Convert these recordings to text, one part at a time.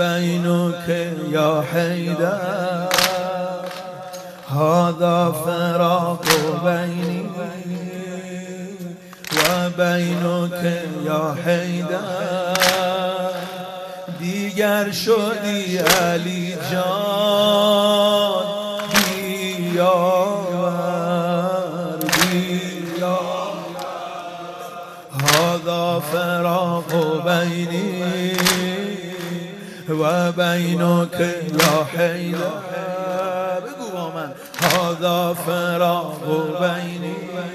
بینک یا حیدر هذا فراق بینی و بینک یا حیدر دیگر شدی علی جان بیاور هذا فراق بینی و بینک یا حیدر بگو با من هذا فراق بینی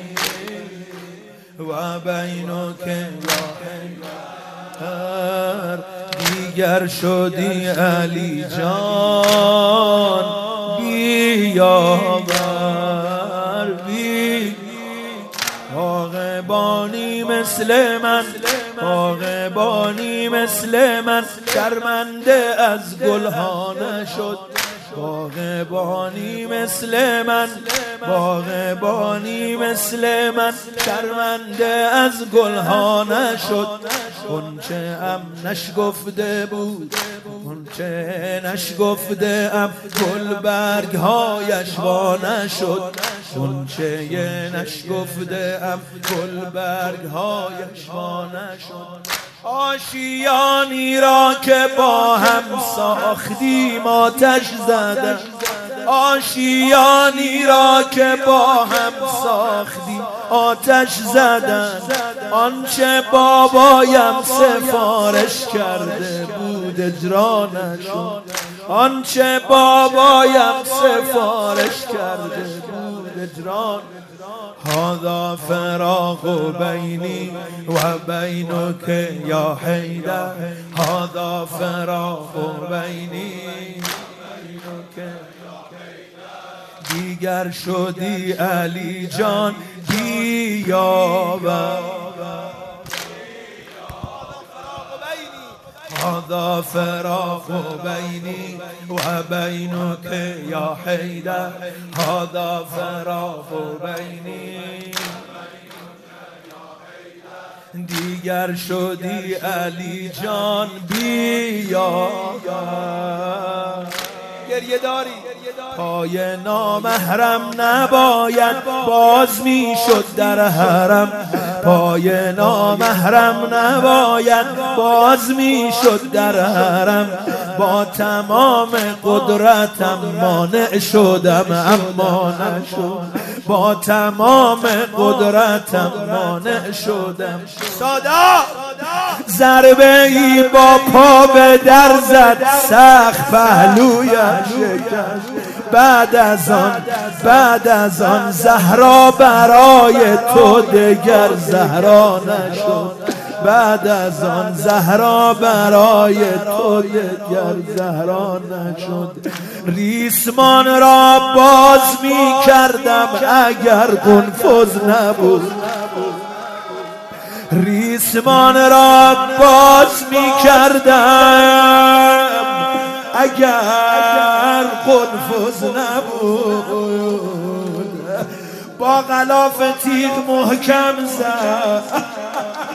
و بینک یا حیدر دیگر شدی علی جان بیاور باغبانی مثل من باغبانی مثل من شرمنده از گلها نشد باغبانی مثل من باغبانی مثل من شرمنده از گلها نشد غنچه ام نشگفته بود غنچه نشگفته ام گل برگ هایش وا نشد غنچه نشگفته ام گل برگ هایش وا نشد آشیانی را که با هم ساختیم آتش زدم آشیانی را که با هم ساختیم آتش زدن آنچه بابایم سفارش کرده بود اجرا نشد آنچه بابایم سفارش کرده بود اجرا هذا فراق بینی و بینک یا حیدر هذا فراق بینی دیگر شدی علی جان بیاور هذا فراق بینی و بینک یا حیدر هذا فراق بینی دیگر شدی علی جان بیاور گریه داری پای نامحرم نباید باز می شد در حرم پای نامحرم نباید باز می شد در حرم با تمام قدرتم مانع شدم اما نشد با تمام قدرتم مانع شدم صدا ضربه ای با پا به در زد سخت پهلویش شکست بعد از آن زهرا برای تو دگر زهرا نشد بعد از آن زهرا برای تو دگر زهرا نشد ریسمان را باز می کردم اگر قنفذ نبود ریسمان را باز می کردم اگر قنفذ نبود با غلاف تیغ محکم زد